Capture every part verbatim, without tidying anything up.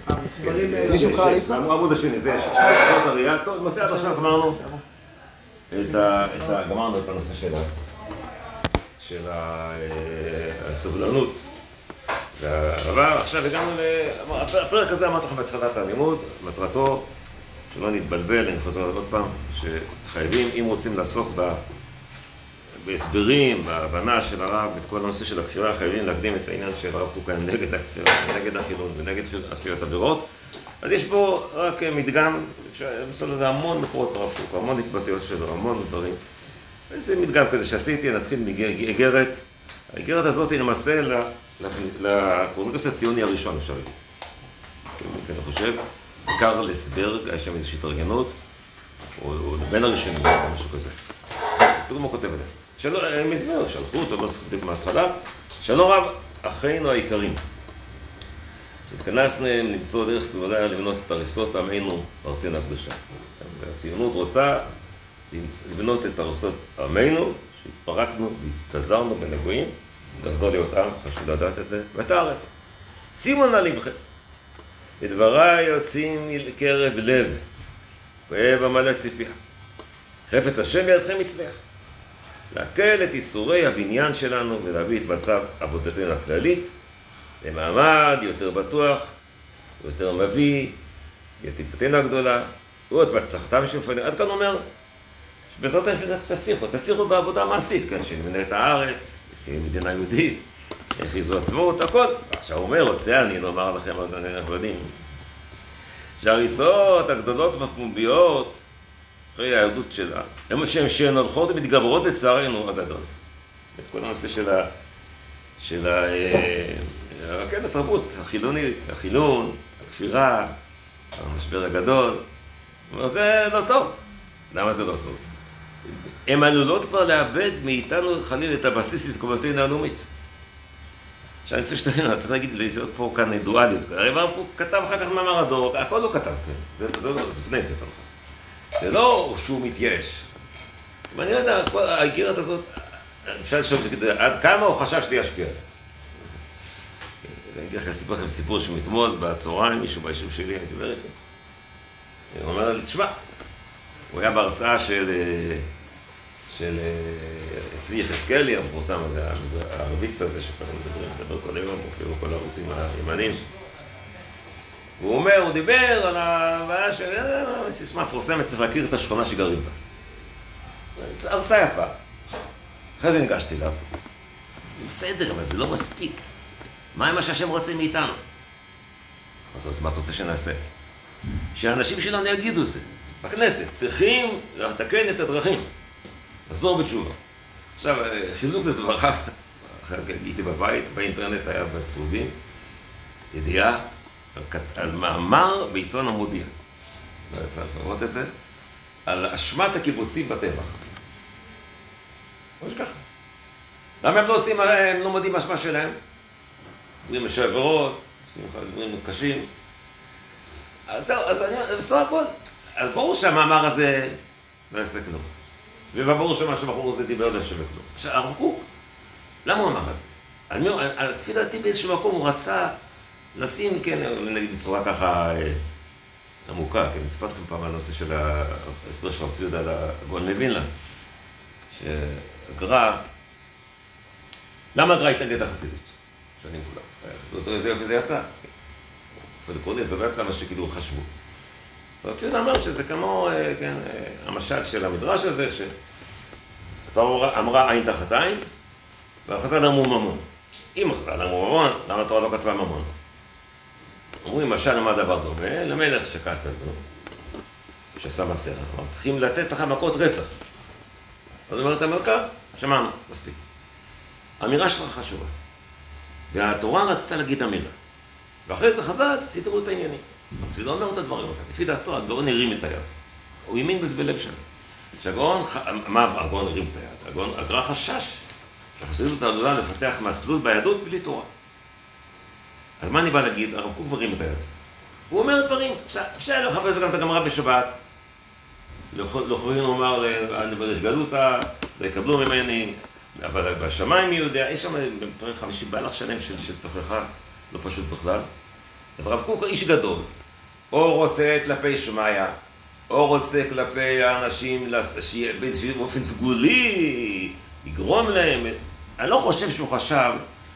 מישהו קרא ליצמן? העמוד השני, זה שתי שפות הראייה. טוב, נושא עד עכשיו גמרנו גמרנו את הנושא של הסובלנות. אבל עכשיו הגענו לפרק הזה, אמרתי לכם בהתחלת הלימוד, מטרתו שלא נתבלבל, אני חוזר עוד פעם, שחייבים, אם רוצים לעסוק בהסברים, בהבנה של הרב, את כל הנושא של הכפירה, חייבים להקדים את העניין של הרב קוק נגד הכפירה, נגד החילון ונגד עשיות עבירות. אז יש פה רק מדגם, אפשר לזה המון מקורות ברב קוק, המון התבטאויות שלו, המון דברים. זה מדגם כזה שעשיתי, נתחיל מאיגרת. האיגרת הזאת היא למעשה לקונגרס הציוני הראשון, אפשר להגיד. אני חושב, קרלס ברג, היה שם איזושהי התארגנות, או בין הראשונים, משהו כזה. אז תראו מה כותב את זה. שלום, הם הסבירו, שלחו אותו, לא סחבק מההתחלה. שלום רב, אחינו היקרים. שהתכנסנו למצוא דרך סביביה לבנות את הריסות עמנו בארצנו הקדושה. והציונות רוצה לבנות את הריסות עמנו, שהתפרקנו והתפזרנו בין הגויים, לחזור להיות עם, חשוב לדעת את זה, ואת הארץ. שימו נא לבכם. ודבריי יוצאים מקרב לב, ואוהב המלא ציפייה. חפץ השם בידכם יצליח. להקל את איסורי הבניין שלנו ולהביא את מצב עבודתנו הכללית למעמד יותר בטוח, יותר מביא, יתקתנו הגדולה, ועוד בהצלחתם שמפנים. עד כאן אומר, שבעזרת השם תצליחו, תצליחו בעבודה מעשית, כן, שנבנה את הארץ, תהיה מדינה יהודית, יכריזו עצמאות, הכל. עכשיו הוא אומר, רוצה אני לומר לכם, אנחנו יודעים, שההריסות הגדולות והפומביות, אחרי היהדות שלה, הם שהן שהן הולכות ומתגברות לצערנו הגדול. את כל הנושא של ה... של ה... כן, התרבות, החילונית, החילון, הכפירה, המשבר הגדול. אבל זה לא טוב. למה זה לא טוב? הן עלולות כבר לאבד מאיתנו חליל את הבסיס לתקומתנו הלאומית. שאני חושב שתבין, אני צריך להגיד, לזהות פה כאן דואליות. הרי הוא כתב אחר כך מאמר הדור, הכל לא כתב, כן. זה לא לפני זה תמך. זה לא שהוא מתייאש. ואני לא יודע, האיגרת הזאת, אפשר לשאול עד כמה הוא חשב שזה ישפיע. אני אגיד לך, אספר לכם סיפור שמתמול בצהריים, מישהו ביישוב שלי, אני דיבר איתו. הוא אומר לי, תשמע, הוא היה בהרצאה של של צבי יחזקאלי, המפורסם הזה, הערביסט הזה, שכולם מדברים, מדבר כל היום, מופיע בכל הערוצים הימניים. והוא אומר, הוא דיבר על הבעיה של... סיסמה מפורסמת, צריך להכיר את השכונה שגרים בה. הרצאה יפה. אחרי זה ניגשתי אליו. בסדר, אבל זה לא מספיק. מה עם מה שהשם רוצה מאיתנו? אז מה אתה רוצה שנעשה? שהאנשים שלנו יגידו את זה. בכנסת, צריכים לתקן את הדרכים. לחזור בתשובה. עכשיו, חיזוק לדבריו. הייתי בבית, באינטרנט היה בסרובים. ידיעה. על מאמר בעיתון המודיע, לא יצא לראות את זה, על אשמת הקיבוצים בטבח. או שככה. למה הם לא עושים, הם לא מודיעים אשמה שלהם? דברים משעברות, עושים דברים קשים. אז טוב, אז אני אומר, בסדר הכל. אז ברור שהמאמר הזה לא יעשה כלום. וברור שמה שבחור הזה דיבר לא שווה כלום. עכשיו, הרב קוק, למה הוא אמר את זה? אני אומר, לפי דעתי באיזשהו מקום הוא רצה לשים, כן, נגיד בצורה ככה עמוקה, כן, נספרתי לכם פעם על הנושא של ההסבר של הרב צבי יהודה על הגאון מווילנה, שהגר"א, למה הגר"א התנגד לחסידות? שנים כולם. זאת אומרת, זה יופי, זה יצא. פליקוני, זה לא יצא מה שכאילו חשבו. הרב צבי יהודה אמר שזה כמו, כן, המשל של המדרש הזה, שהתורה אמרה עין תחת עין, והחז"ל אמרו ממון. אם החז"ל אמרו ממון, למה התורה לא כתבה ממון? אומרים, משל למה דבר דומה, למלך שכעס עליו, שעשה מסר, אבל צריכים לתת לך מכות רצח. אז אומרת המלכה, שמענו, מספיק. האמירה שלך חשובה. והתורה רצתה להגיד אמירה. ואחרי זה חז"ל, סידרו את העניינים. אבל זה לא אומר את הדברים. לפי דעתו, הגאון הרים את היד. הוא האמין בזה בלב שלו. שהגאון, מה הגאון הרים את היד? הגר"א חשש שהחסידות עלולה לפתח מסלול ביהדות בלי תורה. אז מה אני בא להגיד? הרב קוק מרים את היד. הוא אומר דברים, אפשר לחפש גם את הגמרא בשבת. לא יכולים לומר, אני בריש גלותה, ויקבלו ממני, אבל בשמיים יהודיה, יש שם בפרק חמישי בהלך שלם של תוכחה, לא פשוט בכלל. אז הרב קוק איש גדול, או רוצה כלפי שמיה, או רוצה כלפי האנשים באופן סגולי, יגרום להם. אני לא חושב שהוא חשב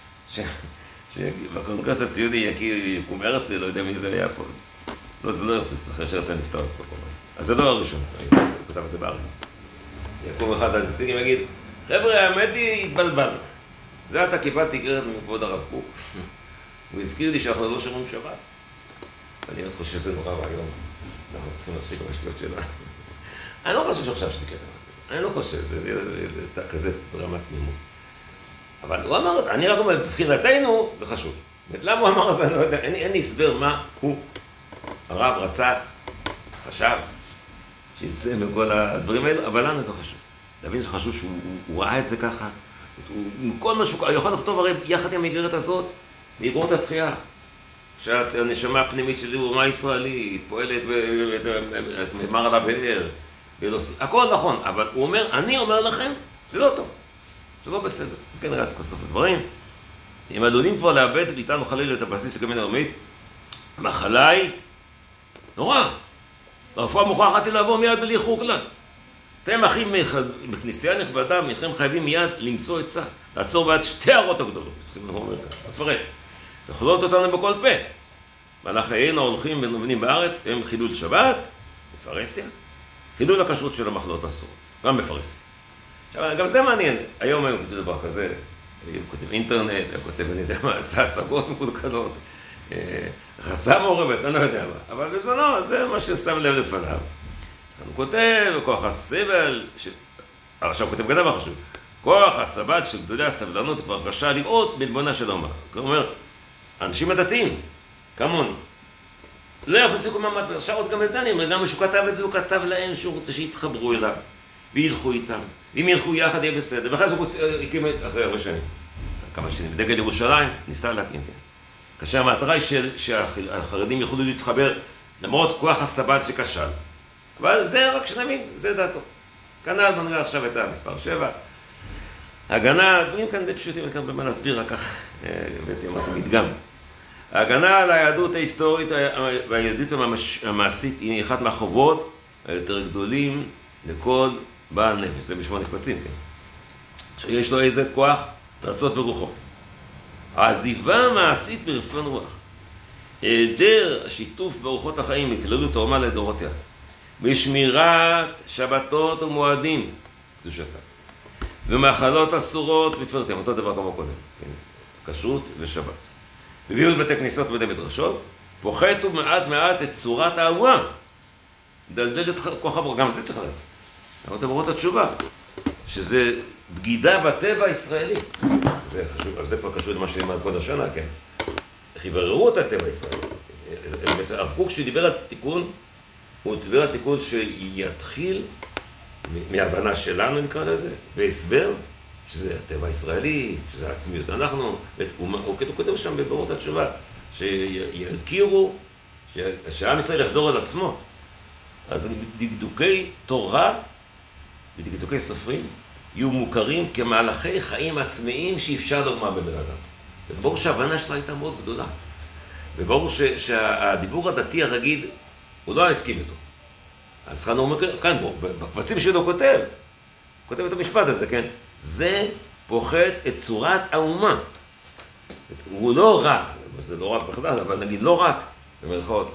שבקונגרס הציוני יקום הרצל, לא יודע מי זה היה פה. לא, זה לא הרצל, אחרי שהרצל נפטר פה. אז זה לא הראשון, הוא כותב את זה בארץ. יקום אחד הנציגים ויגיד, חבר'ה, האמת היא, התבלבל. זה אתה קיבלתי גרד מכבוד הרב קוק. הוא הזכיר לי שאנחנו לא שומעים שבת. אני עוד חושב שזה נורא והיום. אנחנו צריכים להפסיק בשטויות שלנו. אני לא חושב שעכשיו שזה כזה. אני לא חושב, זה כזה ברמת תמימות. אבל הוא אמר, אני רק אומר, מבחינתנו זה חשוב. למה הוא אמר את זה? אני לא יודע, אין לי הסבר מה הוא, הרב רצה, חשב, שיצא מכל הדברים האלו, אבל לנו זה חשוב. להבין שחשוב שהוא ראה את זה ככה, כל מה שהוא יכול לכתוב הרי יחד עם האיגרת הזאת, מאיגרות התחייה. שהנשמה הפנימית שלי הוא אומה ישראלית, פועלת וממר על הבאר, הכל נכון, אבל הוא אומר, אני אומר לכם, זה לא טוב, זה לא בסדר. כן, ראית כוסף הדברים. אם עלולים כבר לאבד איתנו חלילה את הבסיס לקמין הרמית, המחלה היא נורא. הרפואה מוכרחת לבוא מיד בלי איחור כלל. אתם אחים בכנסייה נכבדה, ואתם חייבים מיד למצוא עצה, לעצור בעד שתי הערות הגדולות. שימו אומר כאן, לפרט. יכולות אותנו בכל פה. מלאך חיינו ההולכים ונובנים בארץ, הם חילול שבת, בפרסיה, חילול הכשרות של המחלות האסורות, גם בפרסיה. עכשיו, גם זה מעניין. היום היום כותב דבר כזה, הוא כותב אינטרנט, הוא כותב, אני יודע מה, הצגות מקודקנות, רצה מעורבת, אני לא יודע מה. אבל בזמנו, זה מה ששם לב לפניו. הוא כותב, כוח הסבל, ש... עכשיו הוא כותב גם דבר חשוב, כוח הסבל של גדולי הסבלנות כבר קשה לראות בלבונה של האומה. כלומר, האנשים הדתיים, כמוני, לא יחזיקו מעמד, עכשיו עוד גם את זה אני אומר, גם שהוא כתב את זה, הוא כתב להם שהוא רוצה שיתחברו אליו, וילכו איתם, ואם ילכו יחד יהיה בסדר, ואחרי זה הוא הקים אחרי הרבה שנים, כמה שנים, דגל ירושלים, ניסה להקים, כן. כאשר המטרה היא שהחרדים יכולו להתחבר, למרות כוח הסבל שכשל. אבל זה רק שנבין, זה דעתו. כנ"ל בוא נראה עכשיו את המספר שבע. הגנה, דברים כאן די פשוטים, אני כאן במה להסביר, רק ככה, הבאתי אמרתי מדגם. ההגנה על היהדות ההיסטורית והיהדות המעשית היא אחת מהחובות היותר גדולים לכל בעל נפש. זה בשמונה קבצים, כן. שיש לו איזה כוח לעשות ברוחו. העזיבה המעשית ברפון רוח. היעדר השיתוף באורחות החיים מכללות האומה לדורותיה. בשמירת שבתות ומועדים, קדושתה. ומאכלות אסורות בפרטיהם, אותו דבר כמו קודם, כן? כשרות ושבת. בביאות בתי כניסות ובתי מדרשות, פוחתו מעט מעט את צורת האומה. דלדל את כוח הברוך, גם זה צריך לדעת. אבל אתם רואים את התשובה, שזה בגידה בטבע הישראלי. זה חשוב, זה כבר קשור למה שנאמר קוד השנה, כן? איך יבררו את הטבע הישראלי. הרב קוק שדיבר על תיקון, הוא דיבר על תיקון שיתחיל מהבנה שלנו נקרא לזה, והסבר שזה הטבע הישראלי, שזה העצמיות. אנחנו, הוא כותב שם בברות התשובה, שיכירו, שהעם ישראל יחזור על עצמו. אז דקדוקי תורה ודקדוקי סופרים יהיו מוכרים כמהלכי חיים עצמאיים שאפשר לומר בבן אדם. וברור שההבנה שלה הייתה מאוד גדולה. וברור שהדיבור הדתי הרגיל, הוא לא הסכים איתו. אז חנו אומר, כאן בו, בקבצים שלו כותב, כותב את המשפט הזה, כן? זה פוחת את צורת האומה. הוא לא רק, זה לא רק בכלל, אבל נגיד לא רק, במרכאות,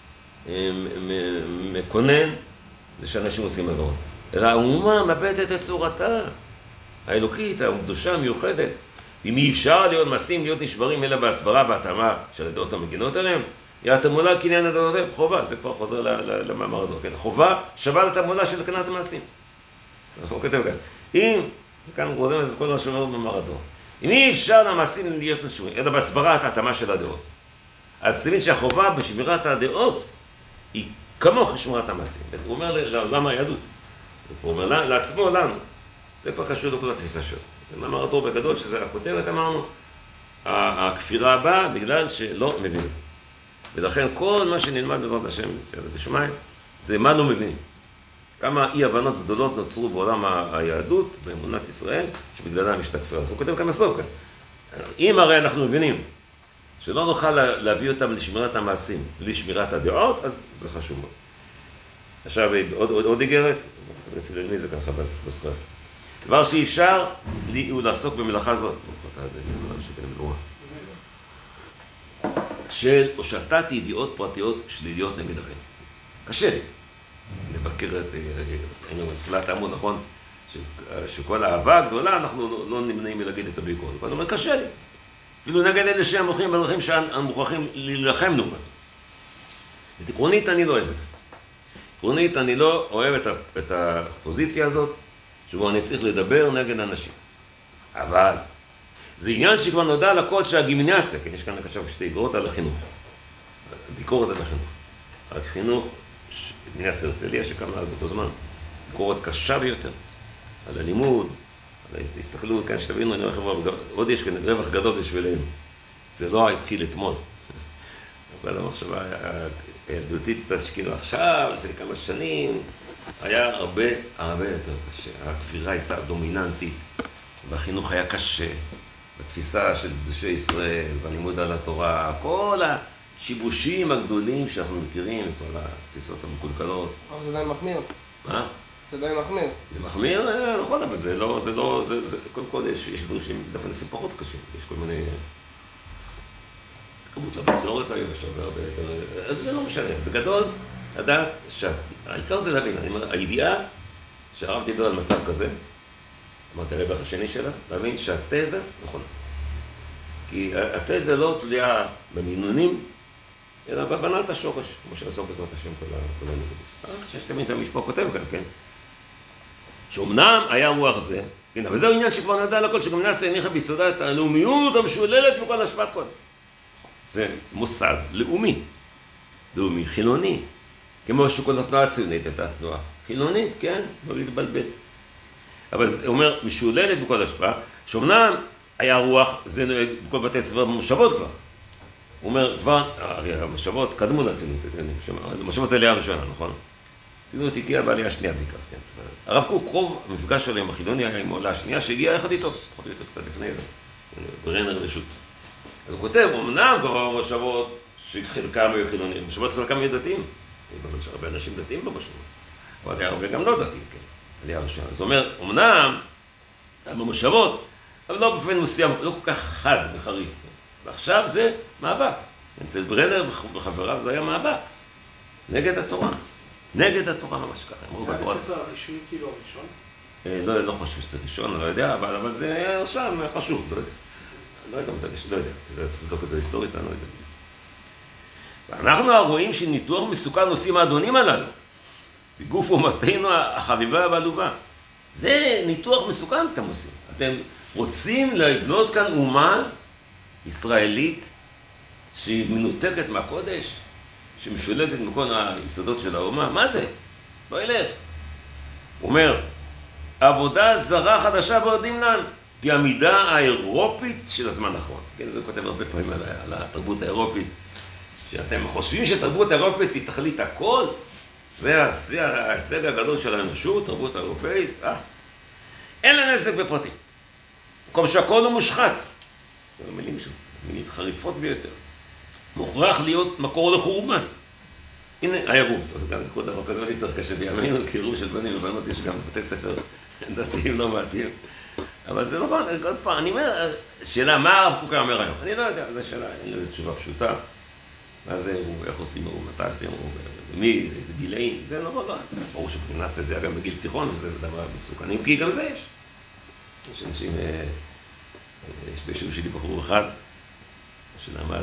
מקונן, זה שאנשים עושים עבירות. אלא האומה מאבדת את צורתה, האלוקית, הקדושה המיוחדת. אם אי אפשר להיות מעשים, להיות נשברים, אלא בהסברה, בהתאמה של הדעות המגינות עליהם, יתמולה קניין הדעות, חובה, זה כבר חוזר למאמר הדעות, כן? חובה שווה לתמולה של קנת המעשים. אנחנו כותב כאן. אם, זה כאן גוזם, זה כל מה שאומר במאמר הדעות. אם אי אפשר למעשים להיות נשברים, אלא בהסברת ההתאמה של הדעות. אז תמיד שהחובה בשמירת הדעות היא כמוך שמירת המעשים. הוא אומר למה היהדות? הוא אומר לעצמו, לנו. זה כבר קשור לכל התפיסה שלו. זה מאמר הדעות בגדול, שזה הכותרת, אמרנו, הכפירה הבאה בגלל שלא מבינים. ולכן כל מה שנלמד בעזרת השם, בשמיים, זה מה לא מבינים. כמה אי הבנות גדולות נוצרו בעולם היהדות, באמונת ישראל, שבגללה משתקפה. אז הוא כותב כאן בסוף כאן. אם הרי אנחנו מבינים שלא נוכל להביא אותם לשמירת המעשים, לשמירת הדעות, אז זה חשוב מאוד. עכשיו, עוד, עוד, עוד איגרת, אפילו לי זה ככה בסקר. דבר שאי אפשר לי הוא לעסוק במלאכה זאת, של הושטת ידיעות פרטיות שליליות נגד אחרים. קשה לי לבקר את, היינו בתחילת העמוד, נכון? שכל האהבה הגדולה, אנחנו לא, לא נמנעים מלהגיד את הביקורת. אבל אומר, קשה לי. אפילו נגד אלה שהם הולכים בדרכים שאנו מוכרחים להילחם נאמן. עקרונית אני לא אוהב את זה. עקרונית אני לא אוהב את, את הפוזיציה הזאת, שבו אני צריך לדבר נגד אנשים. אבל זה עניין שכבר נודע לכל שהגימנסיה, כן, יש כאן עכשיו שתי איגרות על החינוך. ביקורת על החינוך. החינוך, גימנסיה הרצליה שקמה באותו זמן, ביקורת קשה ביותר. על הלימוד, על ההסתכלות, כאן שתבינו, אני אומר חברה, עוד יש כאן רווח גדול בשבילנו. זה לא התחיל אתמול. אבל המחשבה הילדותית קצת שכאילו עכשיו, לפני כמה שנים, היה הרבה, הרבה יותר קשה. הכפירה הייתה דומיננטית, והחינוך היה קשה, בתפיסה של קדושי ישראל, בלימוד על התורה, כל השיבושים הגדולים שאנחנו מכירים, כל התפיסות המקולקלות. אבל זה די מחמיר. מה? זה די מחמיר. זה מחמיר, נכון, אבל זה לא, זה לא, זה, זה, קודם כל יש, יש דברים שהם דווקא נעשים פחות קשים, יש כל מיני... כמות למסורת היום, יש הרבה הרבה יותר... זה לא משנה, בגדול, לדעת שהעיקר זה להבין, אני אומר, הידיעה שהרב דיבר על מצב כזה, אמרתי הרווח השני שלה, להבין שהתזה נכונה. כי התזה לא תלויה במינונים, אלא בהבנת השורש, כמו שעשו בעזרת השם כל הנקודות. ששתמיד את המשפט כותב כאן, כן? שאומנם היה רוח זה, כן, אבל זהו עניין שכבר נדע לכל, שגם נעשה הניחה ביסודה את הלאומיות המשוללת מכל השפעת קודם. זה מוסד לאומי, לאומי חילוני, כמו שכל התנועה הציונית הייתה תנועה חילונית, כן? לא להתבלבל. אבל זה אומר, משוללת בכל השפעה, שאומנם היה רוח, זה נוהג בכל בתי ספר במושבות כבר. הוא אומר, כבר, הרי המושבות קדמו לציונות, המושבות זה עלייה הראשונה, נכון? ציונות הגיעה בעלייה השנייה בעיקר, כן? הרב קוק, רוב המפגש שלו עם החילוני היה עם העולה השנייה, שהגיעה יחד איתו, עוד יותר קצת לפני זה, ברנר רשות. אז הוא כותב, אמנם כבר המושבות שחלקם היו חילונים, המושבות חלקם היו דתיים, יש הרבה אנשים דתיים במושבות, אבל היה הרבה גם לא דתיים, כן? עלייה הראשונה. זאת אומרת, אמנם במושבות, אבל לא באופן מסוים, לא כל כך חד וחריף. ועכשיו זה מאבק. אצל ברנר וחבריו זה היה מאבק. נגד התורה. נגד התורה ממש ככה. זה היה בית ספר הרשמי כאילו הראשון? לא, לא חושב שזה ראשון, אני לא יודע, אבל זה היה שם חשוב, לא יודע. לא יודע אם זה ראשון, לא יודע. זה צריך לבדוק את זה היסטורית, אני לא יודע. ואנחנו רואים שניתוח מסוכן עושים האדונים הללו. בגוף אומתנו החביבה והעלובה. זה ניתוח מסוכן אתם עושים. אתם רוצים לבנות כאן אומה ישראלית שהיא מנותקת מהקודש, שמשולטת מכל היסודות של האומה. מה זה? לא ילך. הוא אומר, עבודה זרה חדשה ועודים לנו, היא המידה האירופית של הזמן האחרון. כן, זה כותב הרבה פעמים על, על התרבות האירופית, שאתם חושבים שתרבות האירופית היא תחליט הכל, זה ההישג הגדול של האנושות, תרבות האירופאית. אה. אין לה נזק בפרטים. מקום שהכל הוא מושחת. זה מילים שם, מילים חריפות ביותר. מוכרח להיות מקור לחורבן. הנה, העירוב. גם כל דבר כזה יותר קשה בימינו, כי עירוב של בנים ובנות יש גם בתי ספר דתיים לא מעטים. אבל זה לא פעם, עוד פעם, אני אומר, שאלה, מה הרב קוק אומר היום? אני לא יודע, זו שאלה, אין לזה תשובה פשוטה. מה זה עירוב, איך עושים עירוב, מתי עושים עירוב, מי, איזה גילאים, זה לא, לא. ברור שבנעשה זה גם בגיל תיכון, וזה דבר מסוכנים, כי גם זה יש. יש אנשים, יש ביישוב שלי בחור אחד, שלמד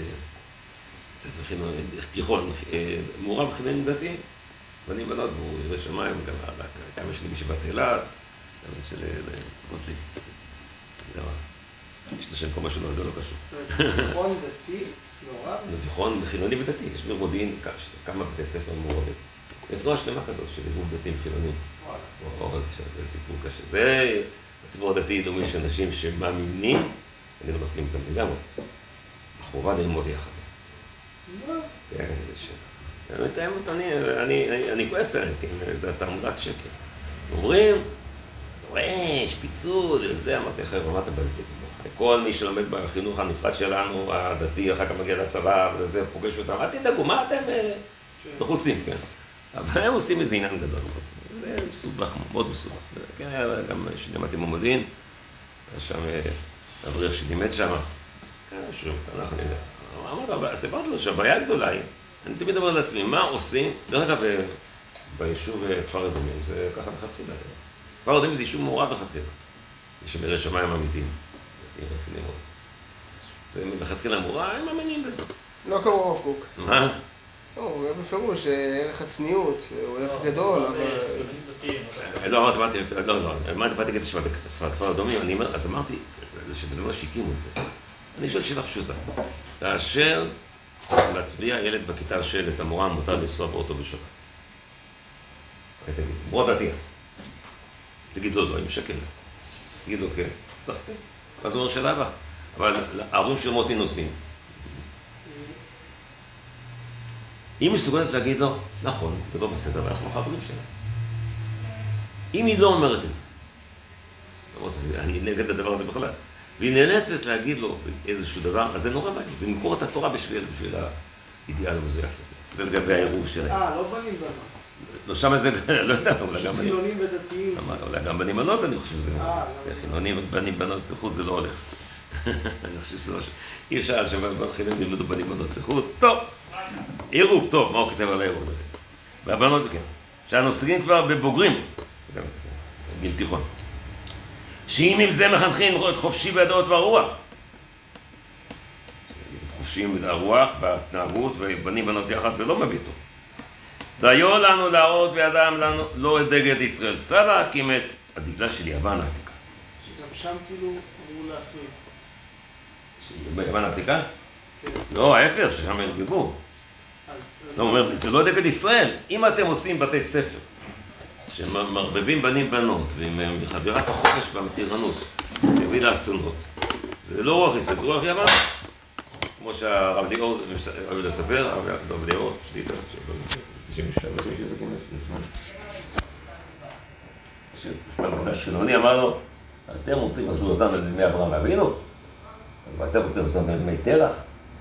בצפר חינוך, תיכון, מעורב חינוך דתי, ואני בנות, והוא יראה שמיים, גם כמה שלי בישיבת אילת, כמה של גוטליב. זה מה, יש לשם כל משהו, זה לא קשור. תיכון דתי, מעורב? תיכון חילוני ודתי, יש במודיעין כמה בתי ספר מעורבים. זה תנועה שלמה כזאת של עירוב דתיים חילונים. וואלה. זה סיפור קשה. זה הציבור הדתי דומה של אנשים שמאמינים, אני לא מסכים איתם לגמרי. החובה ללמוד יחד. לא. כן, זה שאלה. אני מתאם אותה, אני כועס עליהם, זה תעמולת שקר. אומרים, אתה שורש, פיצול, זה, אמרתי אחר, מה אתה בלבד? כל מי שלומד בחינוך הנפרד שלנו, הדתי, אחר כך מגיע לצבא, וזה פוגש אותם, אל תדאגו, מה אתם לחוצים, כן? אבל הם עושים איזה עניין גדול. זה מסובך, מאוד מסובך. כן, היה גם שלימדתי במודיעין, היה שם אברך שלימד שם, כן, שוב, אנחנו נדע. אמרת, אבל סיפרתי לו שהבעיה הגדולה היא, אני תמיד אומר לעצמי, מה עושים? דרך אגב, ביישוב כפר אדומים, זה ככה לכתחילה. כפר אדומים זה יישוב מעורב לכתחילה. יש שם ירא שמיים אמיתיים. אני רוצה ללמוד. זה לכתחילה מעורב, הם מאמינים בזה. לא כמו הרב קוק. מה? לא, הוא היה בפירוש, ערך הצניעות, הוא ערך גדול, אבל... לא, אמרתי, לא, לא, אמרתי, באתי כדי שבא בכפר אדומים, אני אומר, אז אמרתי, שבזמן שהקימו את זה. אני שואל שאלה פשוטה. כאשר מצביע ילד בכיתה שלט, המורה מותר לנסוע באוטו בשבת. תגיד, מורה דתייה. תגיד לו, לא, היא משקרת. תגיד לו, כן, סחתי. אז הוא אומר שאלה הבאה. אבל ההורים של מותי נוסעים. היא מסוגלת להגיד לו, נכון, זה לא בסדר, ואנחנו חברים שלה. אם היא לא אומרת את זה, למרות שזה, אני נגד הדבר הזה בכלל, והיא נאלצת להגיד לו איזשהו דבר, אז זה נורא בעיה. זה למכור את התורה בשביל, בשביל האידיאל המזויף הזה. זה לגבי העירוב שלהם. אה, לא בנים בנות. לא, שם זה, לא יודע, אולי גם בנים. חילונים ודתיים. אולי גם בנים בנות, אני חושב שזה... אה, חילונים ובנים בנות לחוד זה לא הולך. אני חושב שזה לא... אי אפשר שבחילונים ילמדו בנים בנות לחוד. טוב, עירוב, טוב, מה הוא כתב על העירוב? והבנות, כן. שהנושאים כבר בבוגרים, גיל תיכון. שאם עם זה מחנכים את חופשי בדעות והרוח. חופשיים הרוח וההתנהגות ובנים בנות יחד, זה לא מביא טוב. דיו לנו להראות בידם לנו לא את דגל ישראל סבא, הקים את הדגלה של יוון העתיקה. שגם שם כאילו אמרו להפריד. ביוון העתיקה? כן. לא, ההפך, ששם הרגיבו. לא, אומר, זה לא דגל ישראל. אם אתם עושים בתי ספר, שמרבבים בנים בנות, ועם חבירת החופש והמתירנות, תביא לאסונות. זה לא רוח ישראל, זה רוח יוון. כמו שהרב ליאור, אוהב לספר, הרב ליאור, שליטה, שחילוני אמר לו, אתם רוצים לעשות אותם על ימי אברהם ואבינו? ואתם רוצים לעשות אותם על ימי תרח?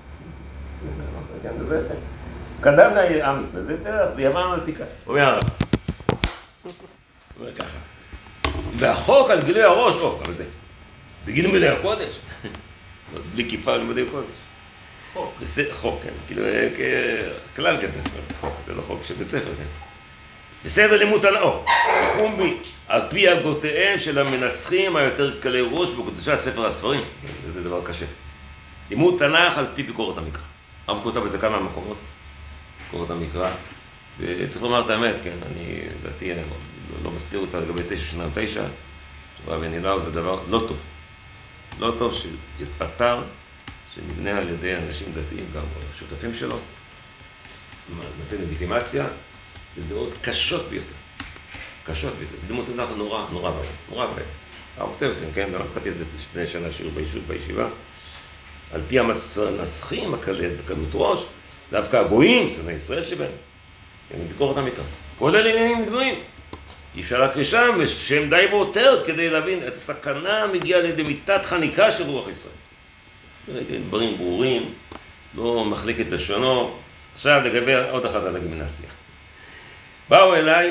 קדם לעם ישראל, זה תרח, זה יוון עתיקה. הוא אומר הרב. הוא אומר ככה. והחוק על גילוי הראש, או, גם זה. בגיל לימודי הקודש. בלי כיפה על לימודי הקודש. חוק. חוק, כן. כאילו, כלל כזה. חוק, זה לא חוק של בית ספר, כן. בסדר לימוד תנאו. פומבי, על פי הגותיהם של המנסחים היותר קלי ראש בקדושת ספר הספרים. זה דבר קשה. לימוד תנ"ך על פי ביקורת המקרא. הרב כותב בזה כמה מקומות. ביקורת המקרא. וצריך לומר את האמת, כן, אני, לדעתי, אני לא, לא מסתיר אותה לגבי תשע שנה תשע, רב ינילאו זה דבר לא טוב. לא טוב שיתפטר, שנבנה על ידי אנשים דתיים, גם השותפים שלו, נותן לגיטימציה, לדעות קשות ביותר. קשות ביותר. זה דמות תנ"ך נורא, נורא בעיה, נורא בעיה. הרב כותב, כן, גם נתתי את זה לפני שנה שיעור בישיבה, על פי המנסחים, הקלות ראש, דווקא הגויים, שונאי ישראל שבהם. כן, ביקורת המקרא. כולל עניינים גדולים. אי אפשר להקריא שם, שהם די ביותר כדי להבין את הסכנה המגיעה לידי מיתת חניקה של רוח ישראל. ראיתי דברים ברורים, לא מחליק את לשונו. עכשיו לגבי עוד אחד על הגימנסיה. באו אליי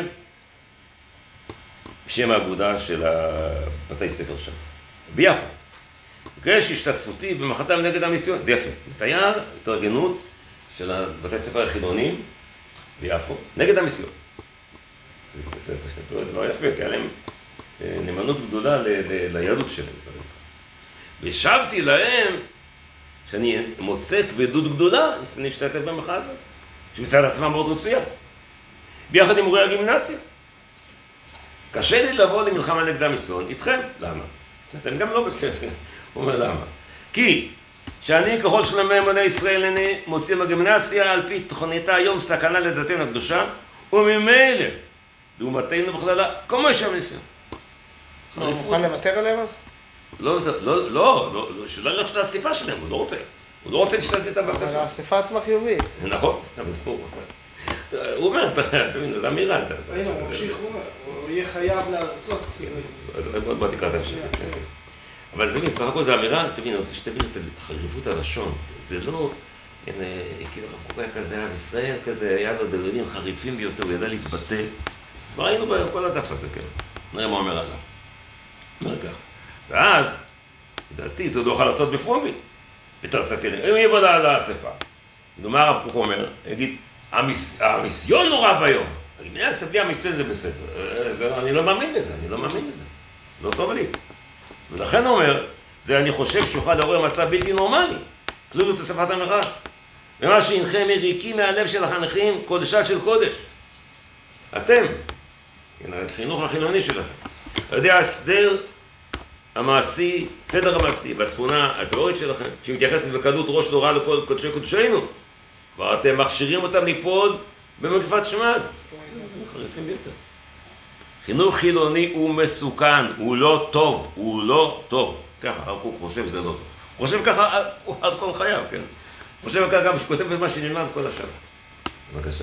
בשם האגודה של בתי ספר שם, ביפו. יש השתתפותי במחתם נגד המיסיון, זה יפה. היה התארגנות של בתי ספר החילונים ביפו, נגד המיסיון. זה דבר יפה, כי היה להם נאמנות גדולה ליהדות שלהם. והשבתי להם שאני מוצא כבדות גדולה לפני להשתתף במחאה הזאת, שמצד עצמה מאוד רצויה, ביחד עם מורי הגימנסיה. קשה לי לבוא למלחמה נגד המיסיון, איתכם. למה? כי אתם גם לא בסדר. הוא אומר למה? כי שאני ככל שלמי אמוני ישראל אני מוציא מהגימנסיה על פי תוכניתה היום סכנה לדתנו הקדושה, וממילא לעומתנו בכללה כמו יש המיסיון. הוא מוכן לוותר עליהם אז? לא, לא, לא, שלא ילך לאסיפה שלהם, הוא לא רוצה. הוא לא רוצה להשתתף איתם באסיפה. אבל האסיפה עצמה חיובית. נכון, הוא אומר, אתה מבין, זו אמירה. הנה, הוא ממשיך, הוא אומר. הוא יהיה חייב לעשות. בוא תקרא את השם. אבל זה בסך הכל, זו אמירה, תבין, אני רוצה שתבין את חריפות הלשון. זה לא, כאילו, הרב קוק היה כזה, אהב ישראל כזה, היה לו דברים חריפים ביותר, הוא ידע להתבטא. ראינו בכל הדף הזה, כן. נראה מה אומר עליו. אומר כך. ואז, לדעתי, זה עוד לא יכול לצאת בפומבי. בתרצתי, אם יבוא לאספה. מה הרב קוק אומר? יגיד, המיסיון נורא ביום. אם יעשה בלי המיסיון זה בסדר. אני לא מאמין בזה, אני לא מאמין בזה. לא טוב לי. ולכן הוא אומר, זה אני חושב שיוכל לעורר מצב בלתי נורמלי. תלו את אספת המחאה. ומה שהנכם מריקים מהלב של החניכים, קודשת של קודש. אתם, החינוך החילוני שלכם. אתה יודע, הסדר המעשי, סדר המעשי, והתכונה התיאורית שלכם, שמתייחסת בקלות ראש נורא לכל קודשי קודשנו, כבר אתם מכשירים אותם ליפול במגפת שמד. חריפים ביותר. חינוך חילוני הוא מסוכן, הוא לא טוב, הוא לא טוב. ככה, הרב קוק חושב זה לא טוב. הוא חושב ככה עד כל חייו, כן? הוא חושב ככה גם שכותב את מה שנלמד כל השם. בבקשה.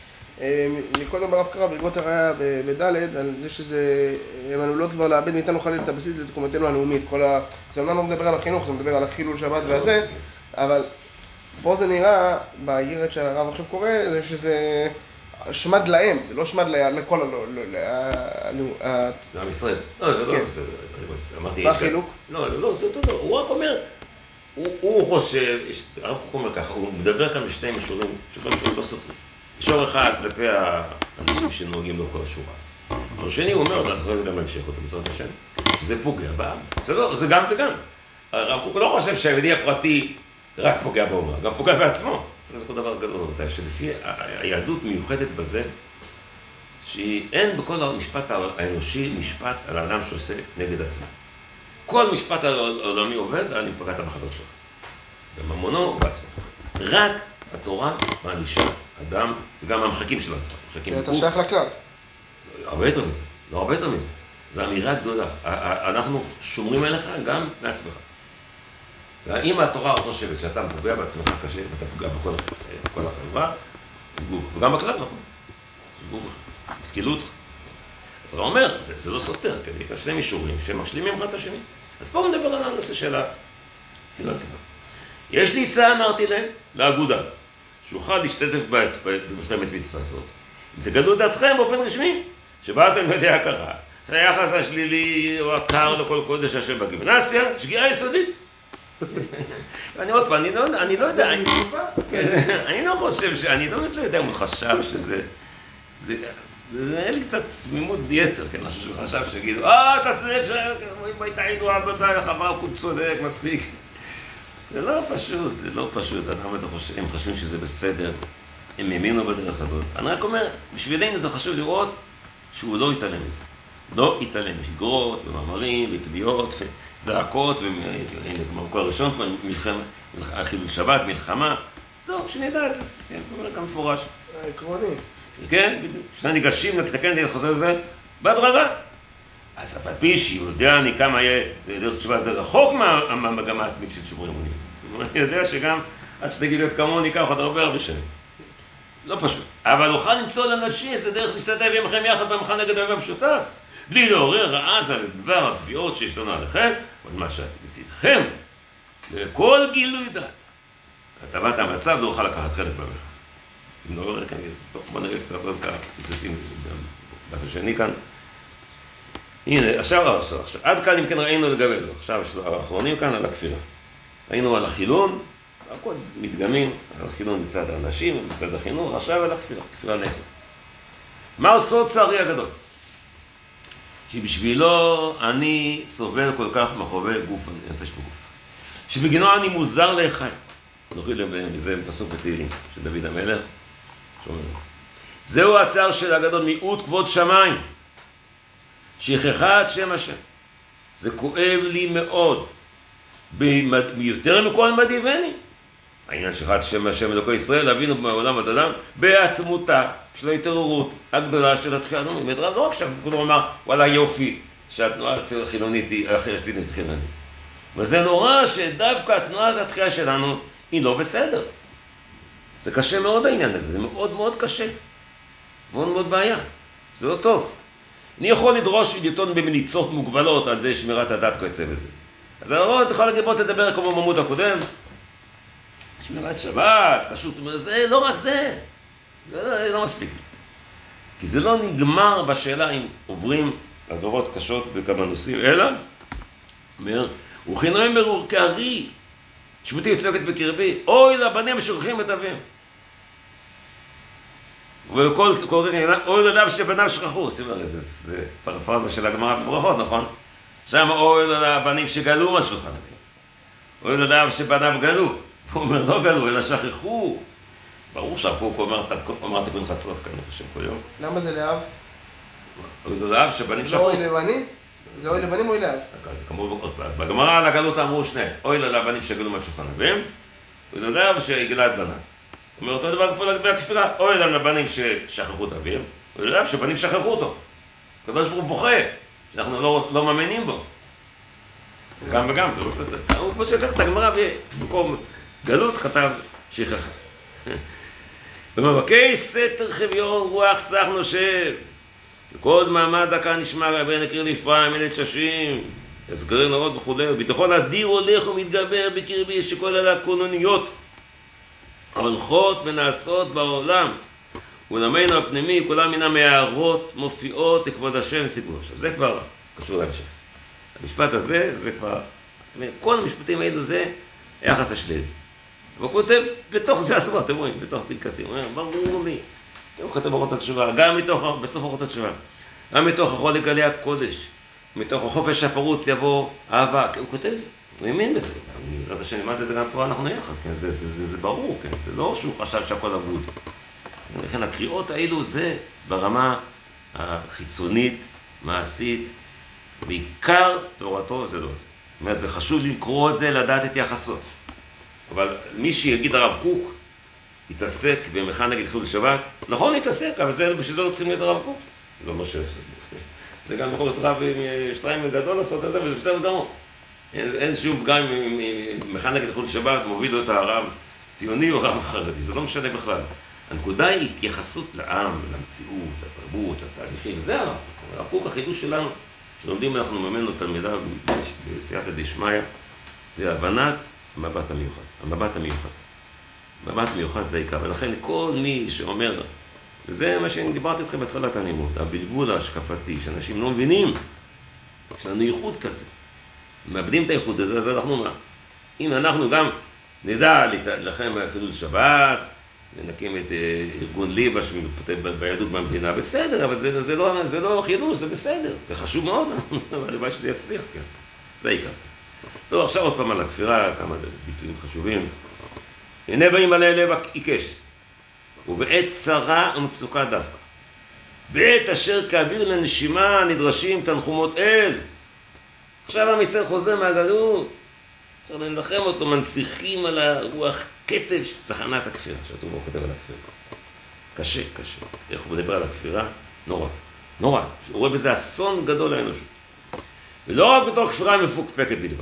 מקודם ברב קרא בעקבות הראיה בדלת, על זה שזה, הם עלולות כבר לאבד מאיתנו חליל את הבסיס לתקומתנו הלאומית. כל ה... זה אומנם לא מדבר על החינוך, זה מדבר על החילול שבת והזה, אבל פה זה נראה, באיגרת שהרב עכשיו קורא, זה שזה שמד להם, זה לא שמד לכל ה... לעם ישראל. לא, זה לא... אמרתי... מה החילוק? לא, לא, זה אותו דבר. הוא רק אומר, הוא חושב, הרב קוק אומר ככה, הוא מדבר כאן בשני מישורים שלא סותרים. מישור אחד כלפי האנשים שנוהגים לו כל השורה. השני הוא אומר, ואנחנו יכולים גם להמשיך אותו בעזרת השם, זה פוגע בעם. זה לא, זה גם וגם. הרב קוק לא חושב שהיהודי הפרטי רק פוגע באומה, גם פוגע בעצמו. זה כל דבר גדול, שלפי היהדות מיוחדת בזה, שאין בכל המשפט האנושי משפט על האדם שעושה נגד עצמו. כל משפט העולמי עובד, אני פגעת בחבר שלך. בממונו ובעצמו. רק התורה מענישה אדם, וגם המחקים של התורה. אתה שייך לכלל. הרבה יותר מזה, לא הרבה יותר מזה. זו אמירה גדולה. אנחנו שומרים עליך גם מעצמך. ואם התורה חושבת שאתה פוגע בעצמך קשה, ואתה פוגע בכל החברה, וגם בכלל, נכון. השכילות. אז הוא אומר, זה לא סותר, כי יש שני מישורים שמשלימים אחד את השני. אז פה הוא מדבר על הנושא של העצמה. יש לי עצה, אמרתי להם, לאגודה, שאוכל להשתתף במלחמת מצווה הזאת. אם תגלו את דעתכם באופן רשמי, שבאתם לידי הכרה, שהיחס השלילי או הקר לכל קודש השם בגימנסיה, שגיאה יסודית. אני עוד פעם, אני לא יודע, אני לא חושב, אני לא יודע אם הוא חשב שזה, זה היה לי קצת תמימות יתר, כן, משהו שהוא חשב שיגידו, אה, אתה צודק, תעידו על בדי, חבר הוא צודק, מספיק. זה לא פשוט, זה לא פשוט, אדם הזה חושב, הם חושבים שזה בסדר, הם האמינו בדרך הזאת. אני רק אומר, בשבילנו זה חשוב לראות שהוא לא יתעלם מזה. לא יתעלם משגרות, ומאמרים, ופדיעות, וזעקות, ובמקור הראשון כבר מלחמה, חילול שבת, מלחמה, זהו, שנדע את זה, כן, הוא אומר כמפורש. העקרוני. כן, בדיוק. כשאנחנו ניגשים לתקן את החוזר הזה, בהדרגה. אז אף על פי שיודע אני כמה יהיה דרך תשובה זה רחוק מהמגמה העצמית של שומרי אמונים. אני יודע שגם עד שתגיד להיות כמוני ייקח עוד הרבה הרבה שנים. לא פשוט. אבל אוכל למצוא לנפשי איזה דרך להשתתף עמכם יחד במחאה נגד האויב המשותף, בלי לעורר רעז על דבר התביעות שיש לנו עליכם, ומה שמצידכם, לכל גילוי דעת. הטבת המצב לא אוכל לקחת חלק במחאה. אם לא עורר כאן, בוא נראה קצת עוד ככה ציטוטים דף השני כאן. הנה, עכשיו, עכשיו, עכשיו, עד כאן אם כן ראינו לגבי זה, עכשיו האחרונים כאן על הכפירה. ראינו על החילון, הכל מתגמים, על החילון מצד האנשים, מצד החינוך, עכשיו על הכפירה, כפירה נגד. מה עושות צערי הגדול? שבשבילו אני סובל כל כך מחווה גוף, נפש וגוף. שבגינו אני מוזר לאחי. זוכרים לזה פסוק בתהילים של דוד המלך, שאומר את זה. זהו הצער של הגדול, מיעוט כבוד שמיים. שכחת שם השם. זה כואב לי מאוד. ביותר מכל מדיבני. העניין שכחת שם השם אלוקי ישראל, להבינו בעולם עד אדם, בעצמותה של ההתעוררות הגדולה של התחייה הלאומית. לא רק שכולו אמר, וואלה יופי, שהתנועה החילונית היא הכי רצינית חילונית. וזה נורא שדווקא התנועת התחייה שלנו היא לא בסדר. זה קשה מאוד העניין הזה, זה מאוד מאוד קשה. מאוד מאוד בעיה. זה לא טוב. אני יכול לדרוש ולטעון במליצות מוגבלות על ידי שמירת הדת כיוצא בזה. אז הרב, אתה יכול להגיד, בוא תדבר כמו במעמוד הקודם. שמירת שבת, כשרות, זה לא רק זה. זה לא מספיק לי. כי זה לא נגמר בשאלה אם עוברים עבירות קשות בכמה נושאים, אלא, אומר, וכינויים ברור כארי, שבותי יצוקת בקרבי, אוי לבנים שוכחים את אביהם. וכל קוראים, אוי לדם שבניו שכחו, זה פרפרזה של הגמרא בברכות, נכון? שם אוי לבנים שגלו על שולחן אביהם. אוי לדם שבניו גלו. הוא אומר, לא גלו, אלא שכחו. ברור שהפוק אומר תיקון חצרות כאן, אני חושב כל יום. למה זה לאב? אוי לאב שבנים שכחו. זה אוי לבנים? זה אוי לבנים או אוי לאב? זה כמו, בגמרא על הגלות אמרו שני, אוי לבנים שגלו על שולחן אביהם, אוי לאב שיגלה את בניו. אומר אותו דבר פה לגבי הכפירה, אוי לבנים ששכחו את אביהם, אוי לאב שבנים שכחו אותו. הקדוש ברוך הוא בוכה, שאנחנו לא, לא מאמינים בו. גם וגם, זה לא סתר. הוא כמו שלקח את הגמרא במקום גלות כתב שכחה. במבקי סתר חביון רוח צח נושב, וכל מעמד דקה נשמע רבי נקריא לפריים מנת ששים, הסגרי נאות וכו', וביטחון אדיר הולך ומתגבר בקרבי שכל אלה הכונניות הולכות ונעשות בעולם, ולמנו הפנימי כולם מן המערות מופיעות לכבוד השם סיפור. עכשיו זה כבר קשור להמשך. המשפט הזה, זה כבר, כל המשפטים האלו זה יחס השלילי. הוא כותב בתוך זה עצמו, אתם רואים, בתוך פנקסים, הוא אומר, ברור לי. הוא כותב באורות התשובה, גם מתוך, בסוף אורות התשובה, גם מתוך החולק עלי הקודש, מתוך החופש הפרוץ יבוא אהבה, הוא כותב, הוא האמין בזה, בעזרת השם לימד את זה גם פה אנחנו יחד, כן? זה, זה, זה, זה ברור, כן? זה לא שהוא חשב שהכל אבוד. לכן הקריאות האלו זה ברמה החיצונית, מעשית, בעיקר תורתו זה לא זה. זאת אומרת, זה חשוב לקרוא את זה, לדעת את יחסו. אבל מי שיגיד הרב קוק, יתעסק במחאה נגד חילול שבת, נכון יתעסק, אבל זה בשביל זה לא צריכים להיות הרב קוק. לא מה שיש. זה גם יכול להיות רב עם שתיים גדול לעשות את זה, וזה בסדר גמור. אין, אין שום פגם עם מחאה נגד חילול שבת, מוביל אותו הרב ציוני או רב חרדי, זה לא משנה בכלל. הנקודה היא התייחסות לעם, למציאות, לתרבות, לתהליכים, זה הרב. הרב קוק החידוש שלנו, שלומדים אנחנו ממנו תלמידיו בסייעתא דשמיא, זה הבנת המבט המיוחד, המבט המיוחד. מבט מיוחד זה העיקר, ולכן כל מי שאומר, וזה מה שאני דיברתי איתכם בתחילת הלימוד, הבלבול ההשקפתי, שאנשים לא מבינים, יש לנו ייחוד כזה. מאבדים את הייחוד הזה, אז אנחנו מה? אם אנחנו גם נדע לכם בחילול שבת, ונקים את ארגון ליבה שמתפתח ביהדות במדינה, בסדר, אבל זה, זה, לא, זה לא חידוש, זה בסדר, זה חשוב מאוד, אבל לבית שזה יצליח, כן. זה העיקר. טוב, עכשיו עוד פעם על הכפירה, כמה ביטויים חשובים. הנה באים עלי לב עיקש, ובעת צרה ומצוקה דווקא. בעת אשר כאוויר לנשימה נדרשים תנחומות אל. עכשיו עם ישראל חוזר מהגלות, צריך לנחם אותו, מנציחים על הרוח כתב שצחנת הכפירה, שאתו בו כותב על הכפירה. קשה, קשה. איך הוא מדבר על הכפירה? נורא. נורא. הוא רואה בזה אסון גדול לאנושות. ולא רק בתור כפירה מפוקפקת בלבד.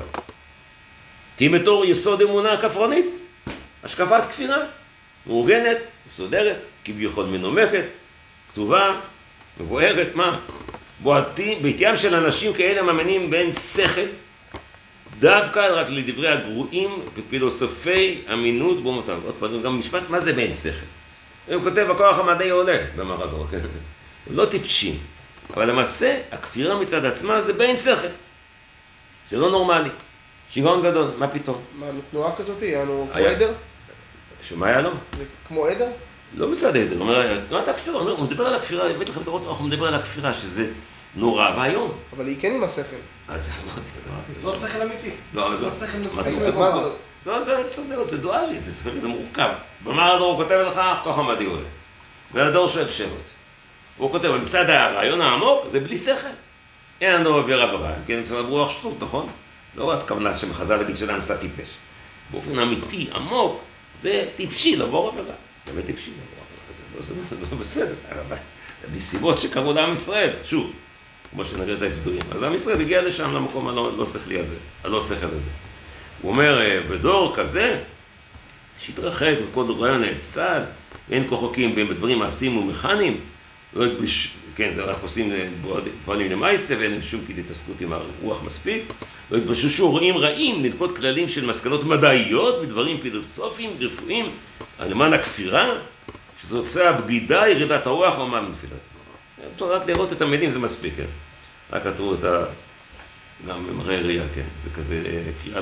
כי בתור יסוד אמונה כפרנית, השקפת כפירה, מאורגנת, מסודרת, כביכול מנומקת, כתובה, מבוארת, מה? בועטים, בעתיים של אנשים כאלה מאמינים בין שכל, דווקא רק לדברי הגרועים בפילוסופי אמינות באומתם. עוד פעם, גם משפט, מה זה בין שכל? הוא כותב, הכוח המדעי עולה במרדור, כן? לא טיפשים, אבל למעשה, הכפירה מצד עצמה זה בין שכל. זה לא נורמלי. שיגעון גדול, מה פתאום? מה, תנועה כזאת? יענו כמו עדר? שמה היה לו? זה כמו עדר? לא מצד עדר, הוא אומר, תנועת הכפירה, הוא מדבר על הכפירה, הבאתי לכם לראות, אנחנו מדבר על הכפירה, שזה נורא והיום. אבל היא כן עם השכל. אז אמרתי, אז אמרתי. זה לא שכל אמיתי. לא, אבל זה לא שכל מספיק. אז מה זה? זה דואלי, זה מורכב. במרדור הוא כותב לך, כוח המדעי עולה. והדור שואל שאלות. הוא כותב, אבל מצד הרעיון העמוק, זה בלי שכל. אין לנו עובר עברה, כן, צריך לברוח שטות, נכון? לא רק כוונה שמחזר להגיד שאדם עשה טיפש. באופן אמיתי, עמוק, זה טיפשי לעבור עברה. באמת טיפשי לעבור עברה, זה לא בסדר. מסיבות שקרו לעם ישראל, שוב, כמו שנראה את ההסברים. אז עם ישראל הגיע לשם למקום הלא שכלי הזה, הלא שכל הזה. הוא אומר, בדור כזה, שהתרחק וכל רעיון נאצל, ואין כוחוקים בין בדברים מעשיים ומכניים, לא התבש... כן, זה רק עושים פועלים למעשה, ואין להם שום כדי התעסקות עם הרוח מספיק. לא התבששו רואים רעים לנקוט כללים של מסקנות מדעיות בדברים פילוסופיים, רפואיים, למען הכפירה, שתוצאה הבגידה, ירידת הרוח או מה מנפילה. רק לראות את המילים זה מספיק, כן. רק תראו את ה... גם מראה ראייה, כן. זה כזה קריאה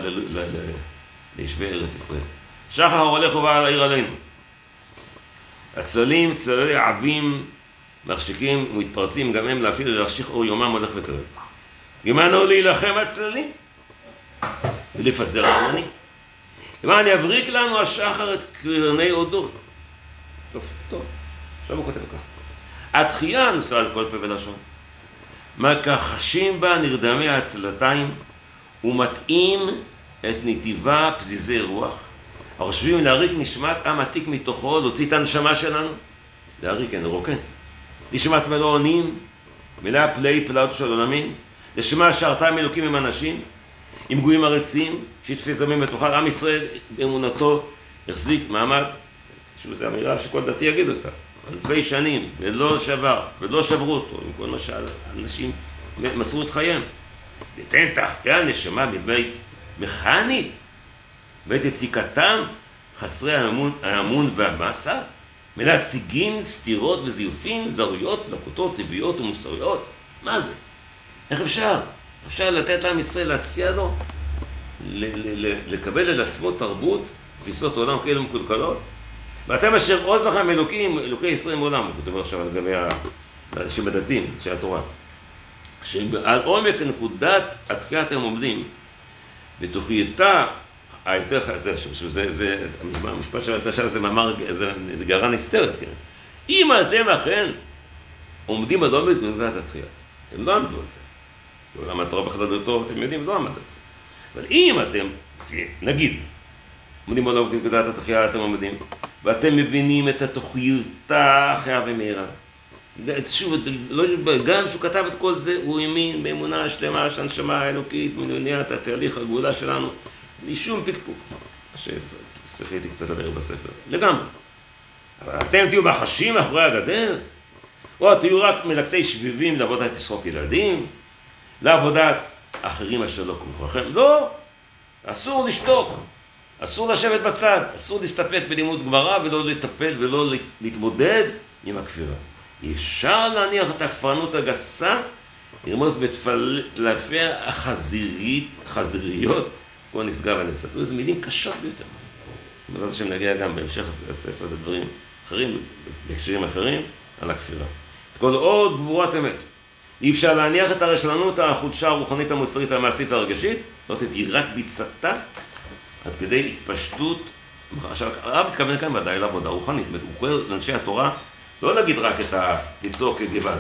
לישבי ארץ ישראל. שחר הולך ובא על העיר עלינו. הצללים, צללי עבים, מחשיקים ומתפרצים גם הם להפעיל להחשיך אור יומם הולך וקרב. גמרנו להילחם הצללים ולפזר העמנים. למען יבריק לנו השחר את קרני אודות. טוב, טוב. עכשיו הוא כותב כך. התחייה נוסעה על כל פה ולשון. מכחשים בה נרדמי הצלתיים ומטעים את נתיבה פזיזי רוח. החושבים להריק נשמת עם עתיק מתוכו, להוציא את הנשמה שלנו. להריק, כן, לרוקן. נשמת מלאונים, מלאה פלאי פלאות של עולמים. לשמה שערתיים אלוקים עם אנשים, עם גויים ארצים, שיתפי זמים בתוכה. עם ישראל באמונתו החזיק מעמד, שוב, זו אמירה שכל דתי יגיד אותה. אלפי שנים, ולא שבר, ולא שברו אותו, עם כל מה שאנשים מסרו את חייהם. ניתן תחתיה נשמה מבית מכנית, ואת יציקתם חסרי האמון, האמון והמסה, מלהציגים סתירות וזיופים, זרויות, לקוטות, טבעיות ומוסריות. מה זה? איך אפשר? אפשר לתת לעם ישראל, להציע לו, ל- ל- לקבל אל עצמו תרבות, תפיסות עולם כאלה מקולקלות? ואתם אשר עוז לכם אלוקים, אלוקי ישראל מעולם, הוא כותב עכשיו על גבי האנשים הדתיים, אנשי התורה, שעל עומק נקודת התקיעה אתם עומדים, בתוכייתה היותר חזר, שזה, זה, המשפט של עכשיו זה מאמר, זה, זה גרה נסתרת, כן? אם אתם אכן עומדים על עומק נקודת התקיעה, הם לא עמדו על זה. בעולם התורה בחדלותו, אתם יודעים, לא עמד על זה. אבל אם אתם, נגיד, עומדים על עומק נקודת התקיעה, אתם עומדים, ואתם מבינים את התוכיותה חיה ומהירה. שוב, גם שהוא כתב את כל זה, הוא האמין באמונה שלמה, שהנשמה האלוקית, מניעת התהליך הגאולה שלנו, בלי שום פקפוק. ששחיתי קצת לדבר בספר. לגמרי. אבל אתם תהיו מחשים מאחורי הגדר, או תהיו רק מלקטי שביבים לעבודת תשחוק ילדים, לעבודת אחרים אשר לא כמוכם. לא, אסור לשתוק. אסור לשבת בצד, אסור להסתפק בלימוד גמרא ולא לטפל ולא להתמודד עם הכפירה. אי אפשר להניח את הכפרנות הגסה, לרמוז בטלפיה החזירית, חזיריות, כמו נסגר ונצטרו, זה מילים קשות ביותר. בעזרת השם נגיע גם בהמשך הספר לדברים אחרים, בהקשרים אחרים, על הכפירה. את כל עוד גבורת אמת. אי אפשר להניח את הרשלנות, החולשה הרוחנית, המוסרית, המעשית והרגשית, לא תהיה רק ביצתה, עד כדי התפשטות. עכשיו, הרב מתכוון כאן ודאי לעבודה רוחנית. הוא קורא לאנשי התורה, לא להגיד רק את ה... לצעוק כגבד.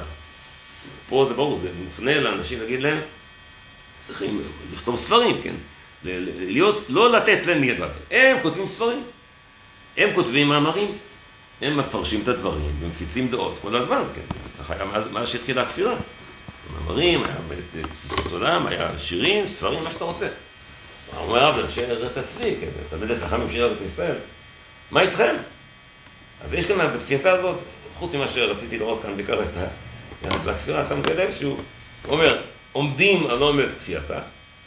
פה זה ברור, זה מופנה לאנשים להגיד להם, צריכים לכתוב ספרים, כן? להיות, לא לתת להם גבד. הם כותבים ספרים. הם כותבים מאמרים. הם מפרשים את הדברים ומפיצים דעות כל הזמן, כן? ככה היה מאז, מאז שהתחילה הכפירה. מאמרים, היה תפיסות עולם, היה שירים, ספרים, מה שאתה רוצה. הוא אומר, אבל שארץ הצבי, כן, תלמידי חכמים של ארץ ישראל, מה איתכם? אז יש כאן בתפיסה הזאת, חוץ ממה שרציתי לראות כאן בעיקר את היחס לכפירה, שמתי לב שהוא אומר, עומדים על עומק תחייתה,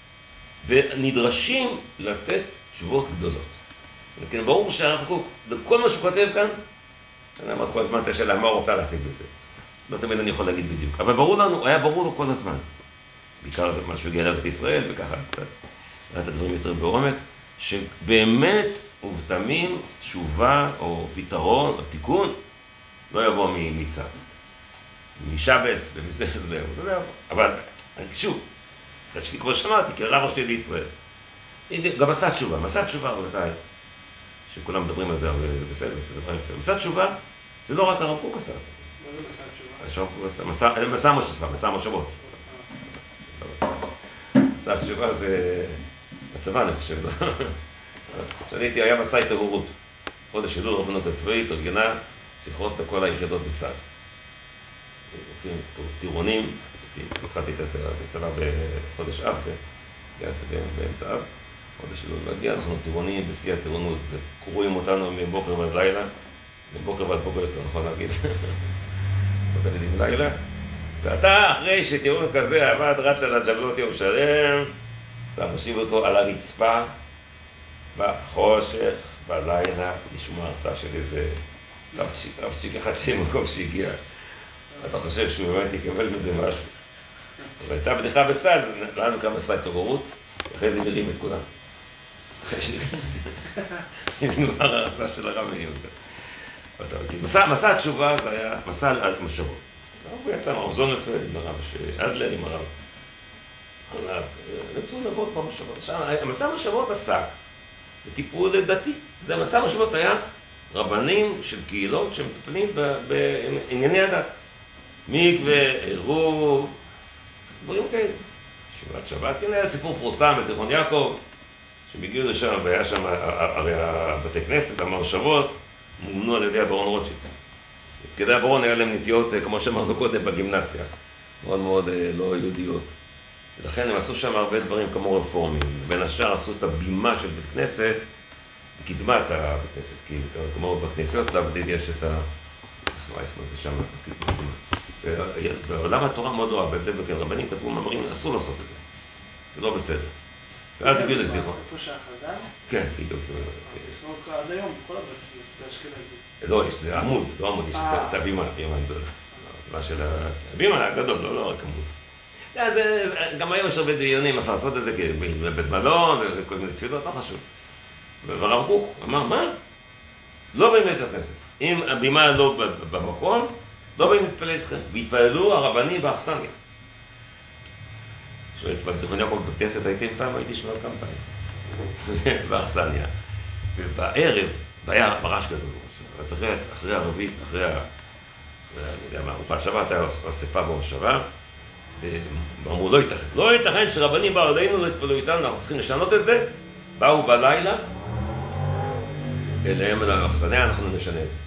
ונדרשים לתת תשובות גדולות. וכן, ברור שהרב קוק, בכל מה שהוא כותב כאן, אני אמרת כל הזמן את השאלה, מה הוא רוצה להשיג בזה? לא תמיד אני יכול להגיד בדיוק, אבל ברור לנו, היה ברור לו כל הזמן, בעיקר מה שהוא הגיע לארץ ישראל, וככה קצת. את הדברים יותר בעומק, שבאמת ובתמים תשובה או פתרון או תיקון לא יבוא מצד, משבס ומסכת לב, לא יבוא. אבל שוב, קצת שלי כמו שמעתי, כרב ראשי לישראל, גם מסע תשובה, מסע תשובה רבותיי, שכולם מדברים על זה, אבל זה בסדר, זה דבר יפה. מסע תשובה זה לא רק הרב קוק עשה. מה זה מסע תשובה? מסע מושבה, מסע מושבות. מסע תשובה זה... הצבא, אני חושב, לא? כשאני הייתי, היה מסע התעוררות. חודש אלול רבנות הצבאית, ארגנה שיחות בכל היחידות בצה"ל. טירונים, התחלתי את הצבא בחודש אב, כן? גייסתי באמצע אב, חודש אלול להגיע, אנחנו טירונים בשיא הטירונות, וקרואים אותנו מבוקר ועד לילה, מבוקר ועד בוקר יותר נכון להגיד. לא תמיד עם לילה, ואתה אחרי שטיעון כזה עבד רץ על הג'גלות יום שלם, אתה מושיב אותו על הרצפה, בחושך, בלילה, לשמוע הרצאה של איזה רבצ'יק אחד שמקום שהגיע. אתה חושב שהוא באמת יקבל מזה משהו. אז הייתה בדיחה בצד, לנו כמה עשה התעוררות, אחרי זה מרים את כולם. אחרי שנגמר ההרצאה של הרב יהודה. מסע התשובה זה היה מסע על משאבות. הוא יצא מהרזונפלד עם הרב אדלר, עם הרב. רצו לעבוד במשאבות. המסע המשאבות עסק בטיפול דתי. זה המסע המשאבות היה רבנים של קהילות שמטפלים בענייני הדת. מקווה, עירוב, דברים כאלה. שבת שבת, כן היה סיפור פורסם בזיכרון יעקב, שהם הגיעו לשם, והיה שם, הרי הבתי כנסת, המרשבות, מומנו על ידי הברון רוטשילד. פקידי הברון היה להם נטיות, כמו שאמרנו קודם, בגימנסיה, מאוד מאוד לא יהודיות. ולכן הם עשו שם הרבה דברים כמו רפורמים. בין השאר עשו את הבימה של בית כנסת, בקדמת הבית כנסת, כי כמו בכנסיות לעבדיד יש את ה... אנחנו עייסנו את זה שם, בעולם התורה מאוד אוהב את זה, וכן רבנים כתבו מאמרים, אסור לעשות את זה. זה לא בסדר. ואז הגיעו לזיכרון. איפה שהחז"ל? כן, בדיוק. עד היום, בכל הבית באשכנזי. לא, יש, זה עמוד, לא עמוד, יש את הבימה, הבימה הגדולה. מה של הבימה הגדול, לא רק עמוד. גם היום יש הרבה דיונים איך לעשות את זה, בבית מלון וכל מיני תפילות, לא חשוב. והרב קוק אמר, מה? לא באים לבית הכנסת. אם הבימה לא במקום, לא באים להתפלל איתכם. והתפללו הרבנים באכסניה. בזיכרון יעקב בכנסת הייתי פעם, הייתי שמע כמה פעמים. באכסניה. ובערב, והיה מרש גדול. אז אחרי הרבית, אחרי ה... אני יודע מה, ארוחת שבת, היה אספה במושבה, ואמרו, לא ייתכן. לא ייתכן שרבנים באו עלינו, לא התפללו איתנו, אנחנו צריכים לשנות את זה. באו בלילה, אליהם אל המחסניה, אנחנו נשנה את זה.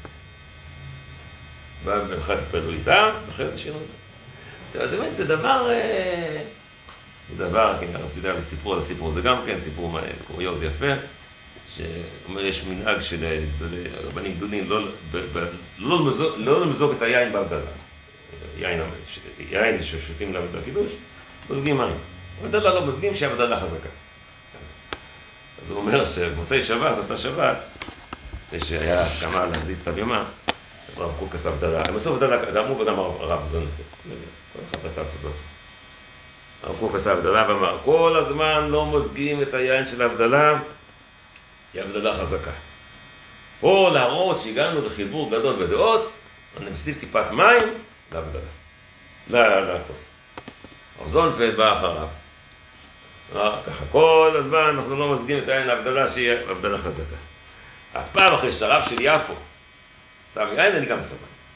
ובאחד התפללו איתם, ואחרי זה שינו את זה. אז באמת זה דבר, זה דבר, כן, אנחנו יודעים לסיפור על הסיפור, זה גם כן סיפור קוריוז יפה, שאומר יש מנהג של רבנים גדולים לא למזוג את היין בהבדלה. יין ששותים לקידוש, מזגים מים. בהבדלה לא מזגים שההבדלה חזקה. אז הוא אומר שבמוצאי שבת, אותה שבת, שהיה הסכמה להזיז את הבימה, אז רב קוק עשה הבדלה. הם עשו הבדלה, גם הוא וגם הרב זון. כל אחד רצה לעשות את זה. הרב קוק עשה הבדלה ואמר, כל הזמן לא מוזגים את היין של ההבדלה, היא הבדלה חזקה. פה להראות שהגענו לחיבור גדול בדעות, אני מוסיף טיפת מים להבדלה. לכוס. הרב זונפלד בא אחריו. ככה, כל הזמן אנחנו לא מוזגים את היין להבדלה שהיא הבדלה חזקה. הפעם אחרי שהרב של יפו שם יין, אני גם שם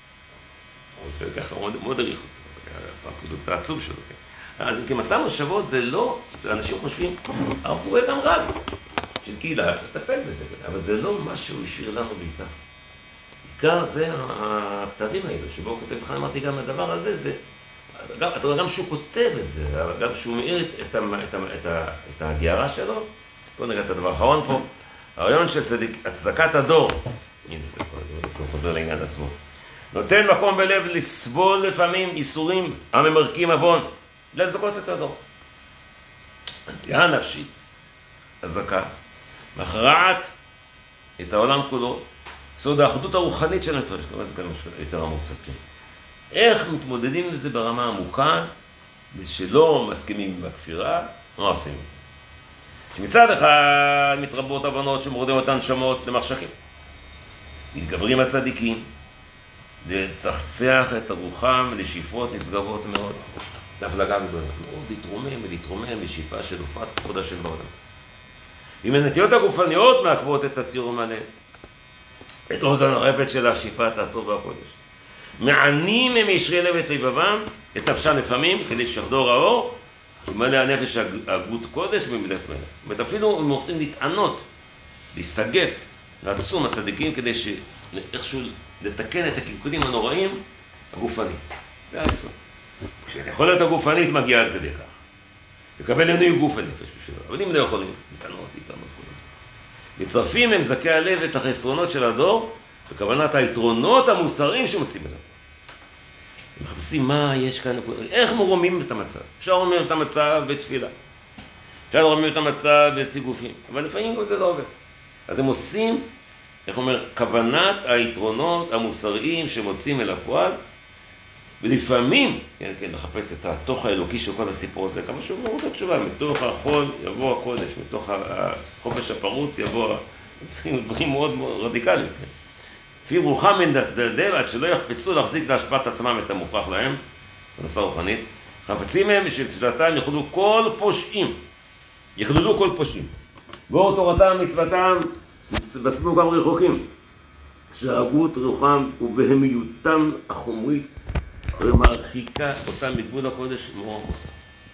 יין. ככה מאוד עריך אותו, הפרקודוקט העצום שלו. אז כמסע מושבות זה לא, אנשים חושבים, הרב קוק היה גם רב של קהילה, צריך לטפל בזה, אבל זה לא מה שהוא השאיר לנו בעיקר. בעיקר זה הכתבים האלה, שבו הוא כותב לך, אמרתי גם הדבר הזה, זה, אתה רואה גם שהוא כותב את זה, גם שהוא מאיר את, את, את, את, את הגערה שלו. בואו נראה את הדבר האחרון פה, הרעיון של צדיק, הצדקת הדור, הנה זה כבר חוזר לעניין עצמו, נותן מקום בלב לסבול לפעמים איסורים הממרקים עוון, לזכות את הדור. הנטייה נפשית, הזקה, מכרעת את העולם כולו, סוד האחדות הרוחנית של הנפש, כמה זה כאן יותר עמוק קצת, כן. איך מתמודדים עם זה ברמה עמוקה, ושלא מסכימים עם הכפירה, לא עושים את זה. שמצד אחד מתרבות הבנות שמורדים אותן שמות למחשכים. מתגברים הצדיקים, לצחצח את הרוחם לשאיפות נשגבות מאוד. להפלגה גדולה, מאוד להתרומם ולהתרומם לשאיפה של הופעת כבוד השם בעולם. אם הנטיות הגופניות מעכבות את הציר ומעלה, את אוזן הרפת של השאיפת הטוב והקודש. מענים הם ישרי לב את לבבם, את נפשם לפעמים, כדי שחדור האור, ומלא הנפש הגות קודש במידת מלך. זאת אפילו הם רוצים להתענות, להסתגף, לעצום הצדיקים, כדי שאיכשהו לתקן את הקלקולים הנוראים הגופניים. זה היסוד. כשהיכולת הגופנית מגיעה עד כדי כך. לקבל עינוי גוף הנפש בשבילה. אבל אם לא יכולים, להתענות, להתענות כל הזמן. מצרפים הם זכי הלב את החסרונות של הדור, בכוונת היתרונות המוסריים שמוצאים אליו. מחפשים מה יש כאן, איך מורמים את המצב. אפשר לרומם את המצב בתפילה. אפשר לרומם את המצב בסיגופים. אבל לפעמים זה לא עובד. אז הם עושים, איך אומר, כוונת היתרונות המוסריים שמוצאים אל הפועל, ולפעמים, כן, כן, לחפש את התוך האלוקי של כל הסיפור הזה, כמה שהוא מאוד התשובה, מתוך החול יבוא הקודש, מתוך החופש הפרוץ יבוא, דברים מאוד מאוד רדיקליים, כן. לפי רוחם מנדלדל עד שלא יחפצו להחזיק להשפעת עצמם את המוכרח להם, בנושא רוחנית, חפצים הם בשביל תפילתם יכלו כל פושעים, יכללו כל פושעים. באור תורתם מצוותם, בסמו גם רחוקים. שאהבות רוחם ובהמיותם החומרית, ומרחיקה אותם מגבול הקודש מאור המוסר.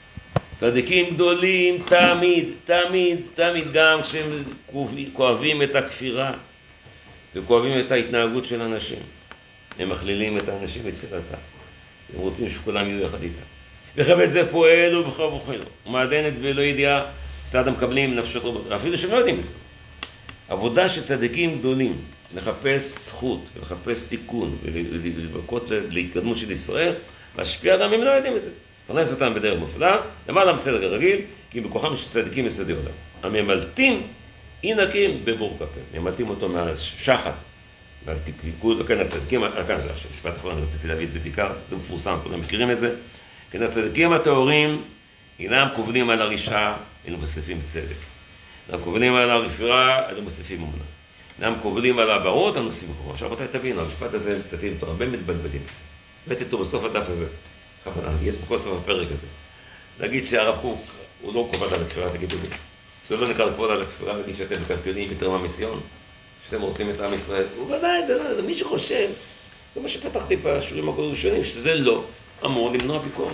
צדיקים גדולים תמיד, תמיד, תמיד גם כשהם כואבים את הכפירה וכואבים את ההתנהגות של אנשים, הם מכלילים את האנשים בתפילתם. הם רוצים שכולם יהיו יחד איתם. וחפץ זה פועל ובכל ובכל. ומעדנת בלא ידיעה, צד המקבלים נפשות רבות, אפילו שהם לא יודעים את זה. עבודה של צדיקים גדולים, לחפש זכות ולחפש תיקון ולבקות להתקדמות של ישראל, להשפיע גם אם לא יודעים את זה. פרנס אותם בדרך מופלאה, למעלה בסדר הרגיל, כי בכוחם של צדיקים יסודי עולם. הממלטים אינקים בבור כפיהם, ממלטים אותו מהשחת, והתיקון, וכן הצדיקים, כאן זה עכשיו, משפט אחרון, רציתי להביא את זה בעיקר, זה מפורסם, כולם מכירים את זה. כן, הצדיקים הטהורים אינם קובלים על הרשעה, אינם מוסיפים צדק. אינם קובלים על הרפירה, אינם מוסיפים אמונה. אינם קובלים על הברות, אינם מוסיפים חוכמה. עכשיו רבותיי תבינו, המשפט הזה מצטטים אותו, הרבה מתבלבלים בזה. הבאתי אותו בסוף הדף הזה, בכוונה, נגיד בכל סוף הפרק הזה. להגיד שהרב קוק הוא לא קובד על הכפירה, תגידו לי. זה לא נקרא לקבוד על הכפירה, להגיד שאתם מקלקלים יותר מהמיסיון, שאתם הורסים את עם ישראל. ובוודאי, זה לא, זה מי שחושב, זה מה שפתחתי בשיעורים הראשונים, שזה לא אמור למנוע ביקורת.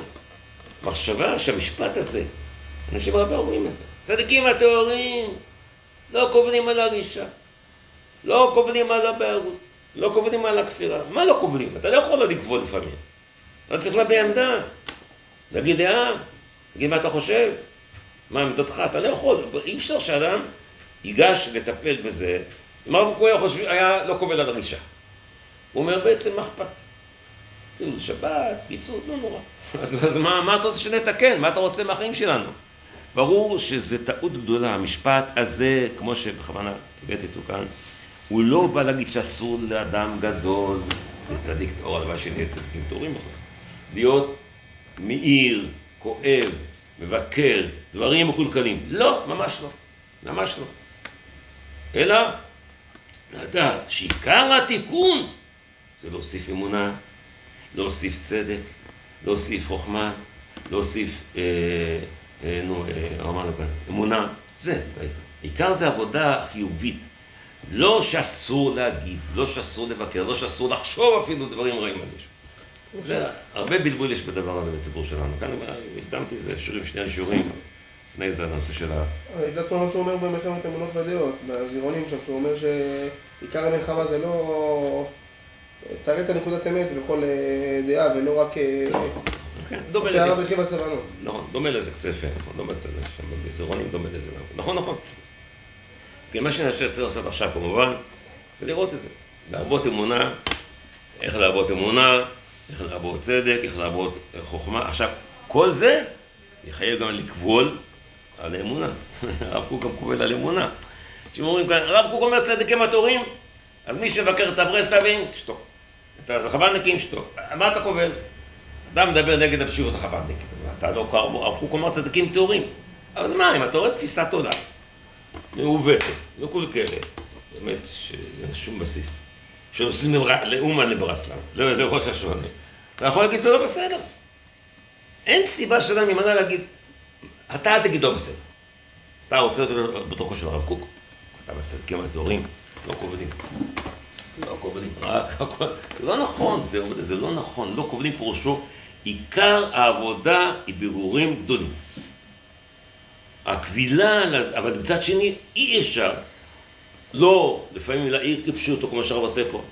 מחשבה שהמשפט הזה, אנשים הרבה אומרים את זה. צדיקים הטהורים לא קובלים על הרשעה, לא קובלים על הבערות, לא קובלים על הכפירה. מה לא קובלים? אתה לא יכול לא לקבול לפעמים. אתה צריך להביע עמדה, להגיד דעה, להגיד מה אתה חושב, מה עמדתך, אתה לא יכול. אי אפשר שאדם ייגש לטפל בזה. אם הרב קוק היה לא קובל על הרשעה. הוא אומר בעצם מה אכפת? כאילו שבת, פיצות, לא נורא. אז, אז מה, מה אתה רוצה שנתקן? מה אתה רוצה מהחיים שלנו? ברור שזה טעות גדולה. המשפט הזה, כמו שבכוונה הבאתי אותו כאן, הוא לא בא להגיד שאסור לאדם גדול, לצדיק טהור, הלוואי שנהיה צדיקים טהורים בכלל. להיות מאיר, כואב, מבקר, דברים מקולקלים. לא, ממש לא. ממש לא. אלא, לדעת שעיקר התיקון זה להוסיף אמונה, להוסיף צדק, להוסיף חוכמה, להוסיף, אה, אה, נו, אה, אמרנו כאן, אמונה. זה, עיקר זה עבודה חיובית. לא שאסור להגיד, לא שאסור לבקר, לא שאסור לחשוב אפילו דברים רעים על זה. זה, הרבה בלבול יש בדבר הזה בציבור שלנו. כאן הקדמתי את זה, שיעורים, שני שיעורים, לפני זה הנושא של ה... זה כמו מה שהוא אומר במלחמת אמונות והדעות, בזירונים שם, שהוא אומר שעיקר המלחמה זה לא... תראה את הנקודת אמת בכל דעה, ולא רק... כן, דומה לזה. שהרב רכיב הסבלנות. נכון, דומה לזה קצת יפה, נכון, דומה לזה, בזירונים דומה לזה. נכון, נכון. כי מה שאני צריך לעשות עכשיו כמובן, זה לראות את זה. להרבות אמונה, איך להרבות אמונה, איך להרבות צדק, איך להרבות חוכמה. עכשיו, כל זה יחייב גם לקבול על האמונה. הרב קוק גם קובל על אמונה. שאומרים כאן, הרב קוק אומר צדיקים הטהורים, אז מי שמבקר את הברסלבים, תשתוק. את החב"דניקים, תשתוק. מה אתה קובל? אדם מדבר נגד הפשיעות החב"דניקית. אתה לא קרא, הרב קוק אומר צדיקים טהורים. אז מה, אם אתה רואה תפיסת עולם, מעוותת, מקולקלת, באמת שאין שום בסיס, שנוסעים לאומן לברסלב, לראש השונה, אתה יכול להגיד זה לא בסדר. אין סיבה שאדם ימנע להגיד, אתה תגיד לא בסדר. אתה רוצה להיות בתורכו של הרב קוק, אתה בצדיקים הטהורים, לא קובלים. לא קובלים, רק, זה לא נכון, זה, זה לא נכון, לא קובלים פירושו, עיקר העבודה היא בירורים גדולים. הקבילה, אבל מצד שני אי אפשר לא לפעמים להעיר כפשוטו כמו שהרב עושה פה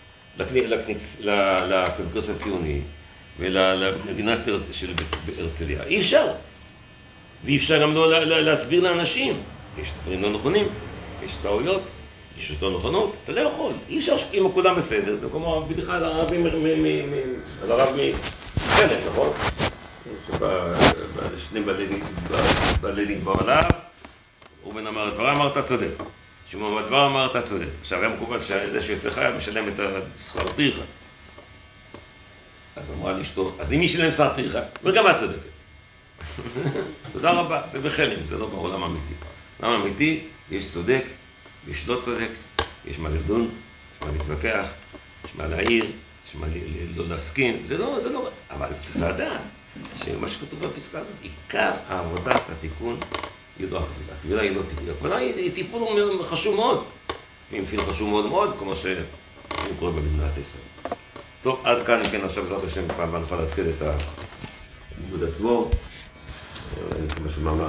לקונגרס הציוני ולגימנסיה של הרצליה, אי אפשר. ואי אפשר גם לא להסביר לאנשים, יש דברים לא נכונים, יש טעויות, יש אותו נכונות, אתה לא יכול, אי אפשר אם כולם בסדר, זה כמו בדיחה לערבים על הרב מחלם, נכון? שני בעלי דין כבר עליו, ראובן אמר את דברה, אמר אתה צודק. שמעון בר דבר אמר אתה צודק. עכשיו היה מקובל שזה שיוצא חי משלם את השכר טרחה. אז אמרה לאשתו, אז אם מי שלם שכר טרחה, וגם את צודקת. תודה רבה, זה בחלם, זה לא בעולם אמיתי. בעולם אמיתי, יש צודק, יש לא צודק, יש מה לדון, יש מה להתווכח, יש מה להעיר, יש מה לא להסכים, זה לא, זה לא, אבל צריך לדעת שמה שכתוב בפסקה הזאת, עיקר העבודת התיקון היא לא הקבילה, הקבילה היא לא טיפול, הקבילה היא טיפול חשוב מאוד, לפעמים חשוב מאוד מאוד, כמו שלפעמים קורה במדינת ישראל. טוב, עד כאן, אם כן, עכשיו בעזרת השם, פעם הבאה נוכל להתחיל את הלימוד עצמו, אולי נצא משהו מאמר.